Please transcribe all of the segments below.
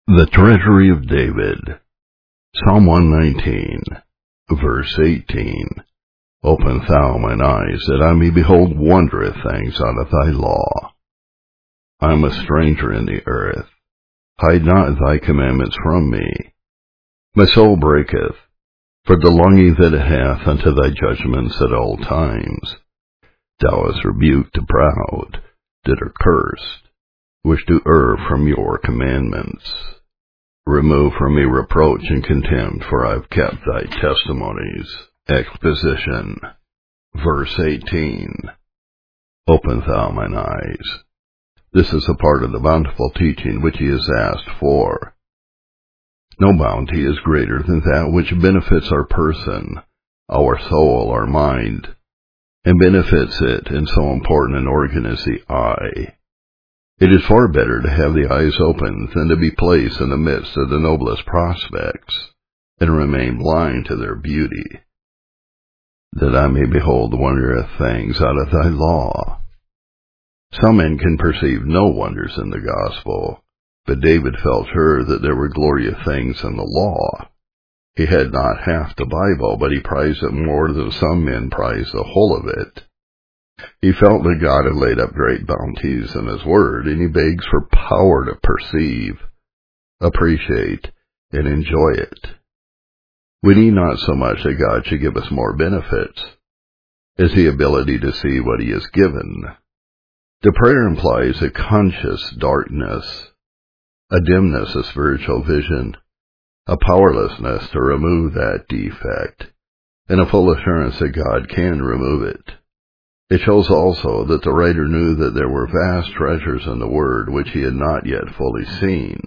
The Treasury of David, Psalm 119, verse 18. Open thou mine eyes, that I may behold wondrous things out of thy law. I am a stranger in the earth. Hide not thy commandments from me. My soul breaketh, for the longing that it hath unto thy judgments at all times. Thou hast rebuked the proud, that are cursed, which do err from your commandments. Remove from me reproach and contempt, for I have kept thy testimonies. Exposition. Verse 18. Open thou mine eyes. This is a part of the bountiful teaching which he has asked for. No bounty is greater than that which benefits our person, our soul, our mind, and benefits it in so important an organ as the eye. It is far better to have the eyes open than to be placed in the midst of the noblest prospects, and remain blind to their beauty, that I may behold wondrous things out of thy law. Some men can perceive no wonders in the gospel, but David felt sure that there were glorious things in the law. He had not half the Bible, but he prized it more than some men prize the whole of it. He felt that God had laid up great bounties in his word, and he begs for power to perceive, appreciate, and enjoy it. We need not so much that God should give us more benefits, as the ability to see what he has given. The prayer implies a conscious darkness, a dimness of spiritual vision, a powerlessness to remove that defect, and a full assurance that God can remove it. It shows also that the writer knew that there were vast treasures in the Word which he had not yet fully seen,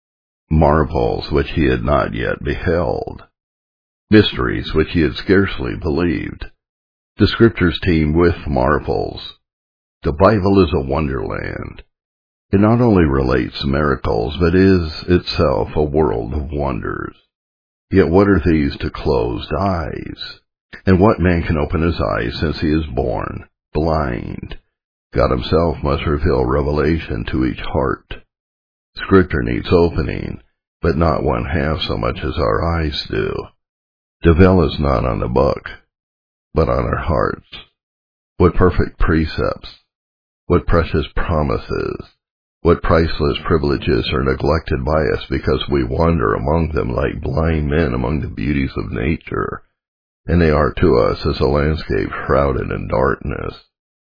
marvels which he had not yet beheld, mysteries which he had scarcely believed. The Scriptures teem with marvels. The Bible is a wonderland. It not only relates miracles, but is itself a world of wonders. Yet what are these to closed eyes? And what man can open his eyes since he is born blind? God himself must reveal revelation to each heart. Scripture needs opening, but not one half so much as our eyes do. The veil is not on the book, but on our hearts. What perfect precepts, what precious promises, what priceless privileges are neglected by us because we wander among them like blind men among the beauties of nature, and they are to us as a landscape shrouded in darkness.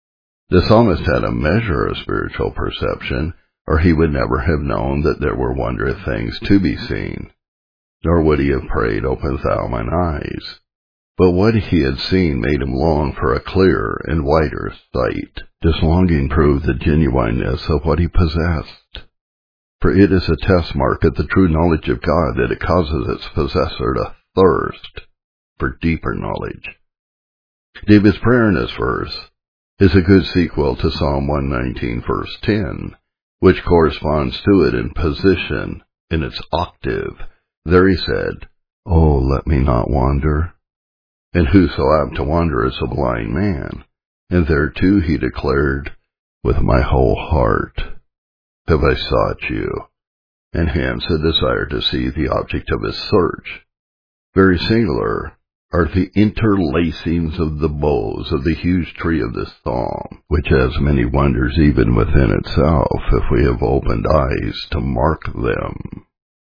The psalmist had a measure of spiritual perception, or he would never have known that there were wondrous things to be seen, nor would he have prayed, Open thou mine eyes. But what he had seen made him long for a clearer and wider sight. This longing proved the genuineness of what he possessed, for it is a test mark of the true knowledge of God that it causes its possessor to thirst for deeper knowledge. David's prayer in this verse is a good sequel to Psalm 119, verse 10, which corresponds to it in position, in its octave. There he said, Oh, let me not wander. And whoso apt to wander is a blind man. And there too he declared, With my whole heart have I sought you, and hence a desire to see the object of his search. Very singular are the interlacings of the boughs of the huge tree of this psalm, which has many wonders even within itself, if we have opened eyes to mark them.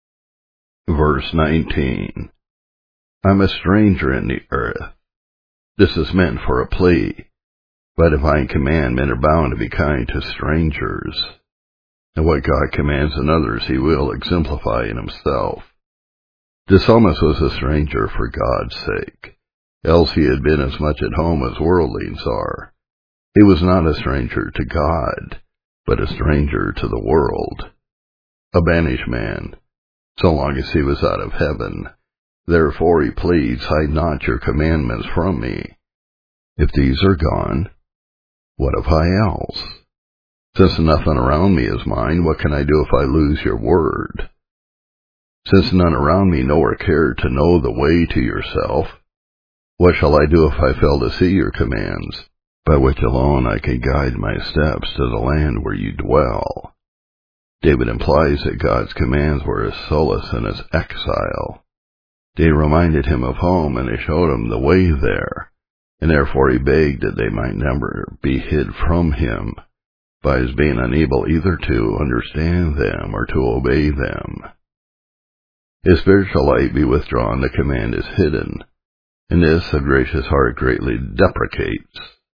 Verse 19. I'm a stranger in the earth. This is meant for a plea. By divine command, men are bound to be kind to strangers, and what God commands in others he will exemplify in himself. The psalmist was a stranger for God's sake, else he had been as much at home as worldlings are. He was not a stranger to God, but a stranger to the world, a banished man, so long as he was out of heaven. Therefore he pleads, Hide not your commandments from me. If these are gone, what have I else? Since nothing around me is mine, what can I do if I lose your word? Since none around me know or care to know the way to yourself, what shall I do if I fail to see your commands, by which alone I can guide my steps to the land where you dwell? David implies that God's commands were his solace in his exile. They reminded him of home, and they showed him the way there, and therefore he begged that they might never be hid from him by his being unable either to understand them or to obey them. If spiritual light be withdrawn, the command is hidden, and this a gracious heart greatly deprecates.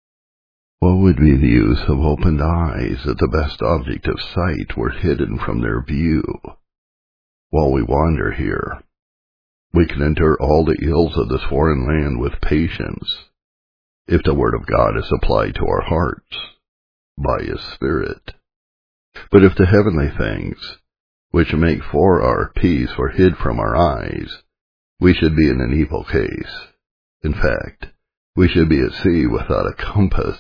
What would be the use of opened eyes if the best object of sight were hidden from their view? While we wander here, we can endure all the ills of this foreign land with patience, if the Word of God is applied to our hearts by His Spirit. But if the heavenly things, which make for our peace, were hid from our eyes, we should be in an evil case. In fact, we should be at sea without a compass,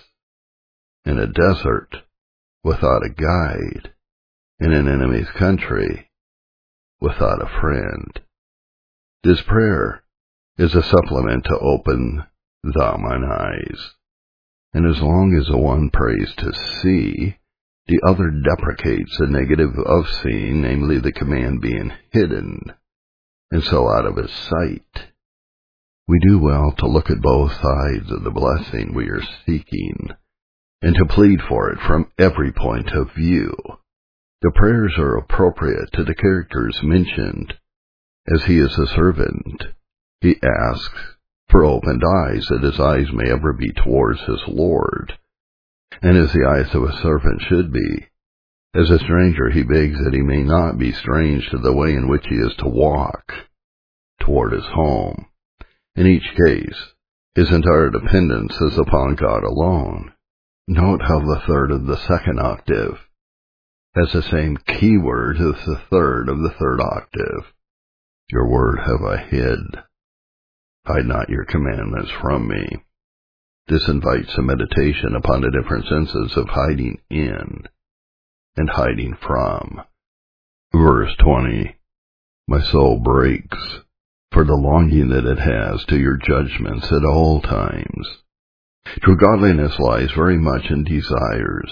in a desert without a guide, in an enemy's country without a friend. This prayer is a supplement to open thou mine eyes, and as long as the one prays to see, the other deprecates the negative of seeing, namely the command being hidden, and so out of his sight. We do well to look at both sides of the blessing we are seeking, and to plead for it from every point of view. The prayers are appropriate to the characters mentioned. As he is a servant, he asks for opened eyes, that his eyes may ever be towards his Lord, and as the eyes of a servant should be. As a stranger, he begs that he may not be strange to the way in which he is to walk toward his home. In each case, his entire dependence is upon God alone. Note how the third of the second octave has the same key word as the third of the third octave. Your word have I hid. Hide not your commandments from me. This invites a meditation upon the different senses of hiding in and hiding from. Verse 20. My soul breaks for the longing that it has to your judgments at all times. True godliness lies very much in desires.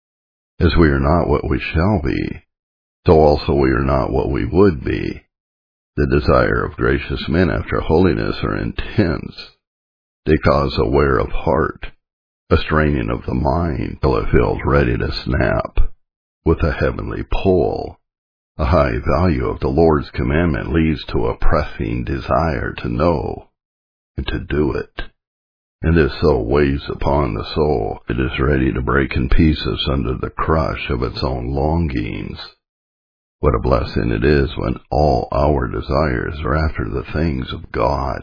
As we are not what we shall be, so also we are not what we would be. The desire of gracious men after holiness are intense. They cause a wear of heart, a straining of the mind, till it feels ready to snap with a heavenly pull. A high value of the Lord's commandment leads to a pressing desire to know and to do it. And this so weighs upon the soul, it is ready to break in pieces under the crush of its own longings. What a blessing it is when all our desires are after the things of God.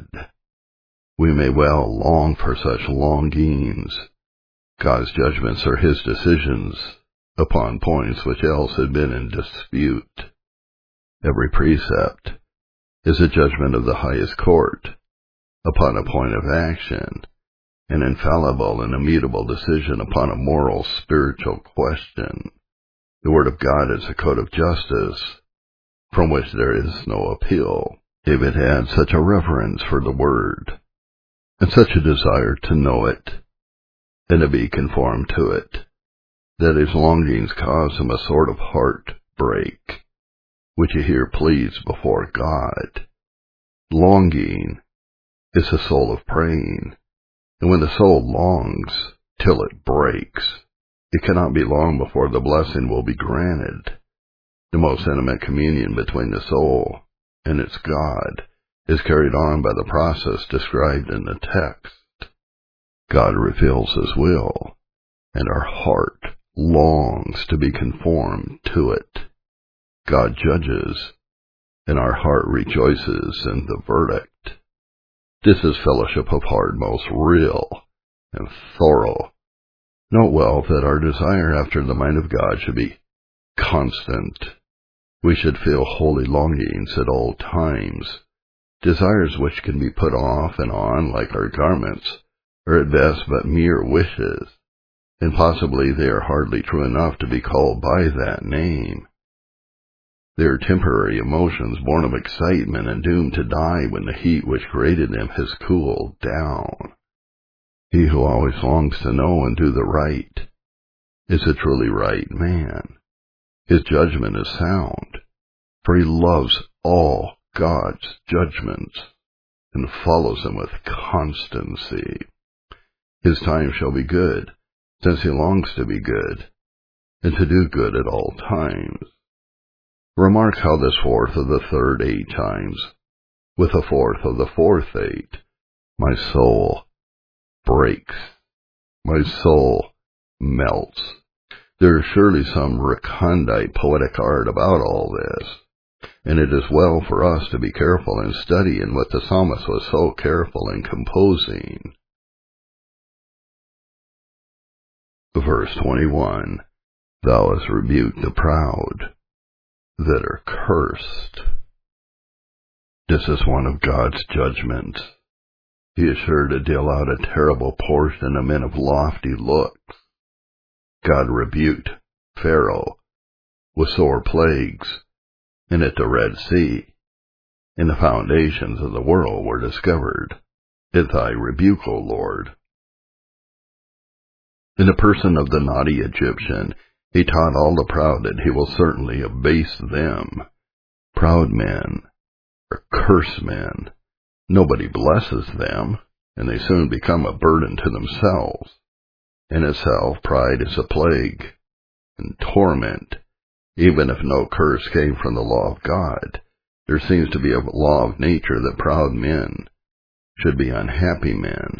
We may well long for such longings. God's judgments are His decisions upon points which else had been in dispute. Every precept is a judgment of the highest court upon a point of action, an infallible and immutable decision upon a moral, spiritual question. The Word of God is a code of justice from which there is no appeal. David had such a reverence for the Word, and such a desire to know it, and to be conformed to it, that his longings caused him a sort of heartbreak, which he here pleads before God. Longing is the soul of praying, and when the soul longs till it breaks, it cannot be long before the blessing will be granted. The most intimate communion between the soul and its God is carried on by the process described in the text. God reveals His will, and our heart longs to be conformed to it. God judges, and our heart rejoices in the verdict. This is fellowship of heart most real and thorough. Note well that our desire after the mind of God should be constant. We should feel holy longings at all times. Desires which can be put off and on like our garments are at best but mere wishes, and possibly they are hardly true enough to be called by that name. They are temporary emotions born of excitement and doomed to die when the heat which created them has cooled down. He who always longs to know and do the right is a truly right man. His judgment is sound, for he loves all God's judgments and follows them with constancy. His time shall be good, since he longs to be good, and to do good at all times. Remark how this fourth of the third 8 times, with a fourth of the fourth 8, my soul breaks, my soul melts. There is surely some recondite poetic art about all this, and it is well for us to be careful and study in what the psalmist was so careful in composing. Verse 21, Thou hast rebuked the proud that are cursed. This is one of God's judgments. He is sure to deal out a terrible portion to men of lofty looks. God rebuked Pharaoh with sore plagues, and at the Red Sea, and the foundations of the world were discovered at thy rebuke, O Lord. In the person of the naughty Egyptian, he taught all the proud that he will certainly abase them. Proud men are cursed men. Nobody blesses them, and they soon become a burden to themselves. In itself, pride is a plague and torment. Even if no curse came from the law of God, there seems to be a law of nature that proud men should be unhappy men.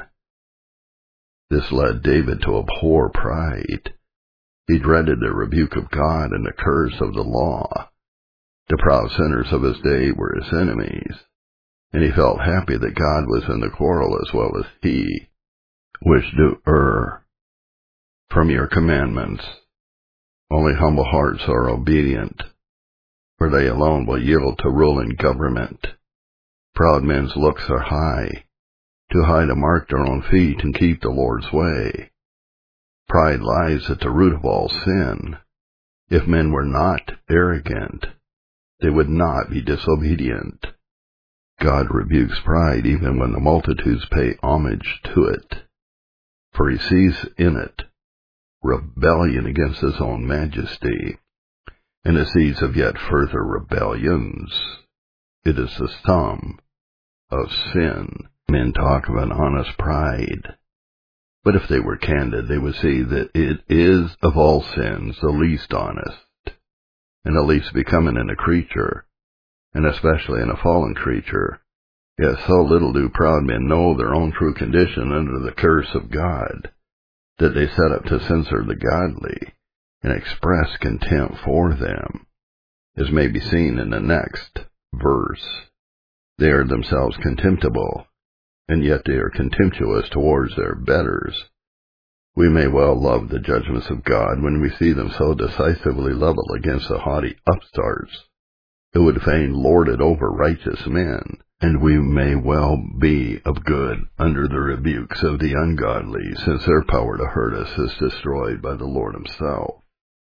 This led David to abhor pride. He dreaded the rebuke of God and the curse of the law. The proud sinners of his day were his enemies, and he felt happy that God was in the quarrel as well as he, which do err from your commandments. Only humble hearts are obedient, for they alone will yield to rule and government. Proud men's looks are high, too high to mark their own feet and keep the Lord's way. Pride lies at the root of all sin. If men were not arrogant, they would not be disobedient. God rebukes pride even when the multitudes pay homage to it, for he sees in it rebellion against his own majesty, and the seeds of yet further rebellions. It is the sum of sin. Men talk of an honest pride, but if they were candid, they would see that it is of all sins the least honest, and the least becoming in a creature, and especially in a fallen creature. Yet so little do proud men know their own true condition under the curse of God, that they set up to censor the godly, and express contempt for them, as may be seen in the next verse. They are themselves contemptible, and yet they are contemptuous towards their betters. We may well love the judgments of God when we see them so decisively leveled against the haughty upstarts who would fain lord it over righteous men, and we may well be of good under the rebukes of the ungodly, since their power to hurt us is destroyed by the Lord himself.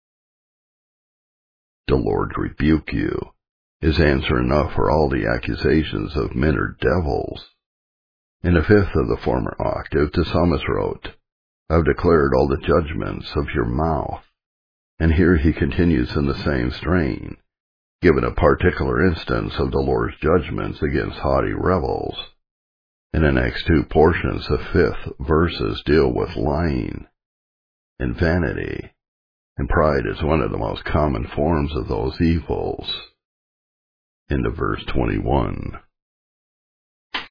The Lord rebuke you is answer enough for all the accusations of men or devils. In the fifth of the former octave, the psalmist wrote, I've declared all the judgments of your mouth. And here he continues in the same strain, giving a particular instance of the Lord's judgments against haughty rebels. In the next 2 portions, the 5th verses deal with lying and vanity, and pride is one of the most common forms of those evils. Into verse 21.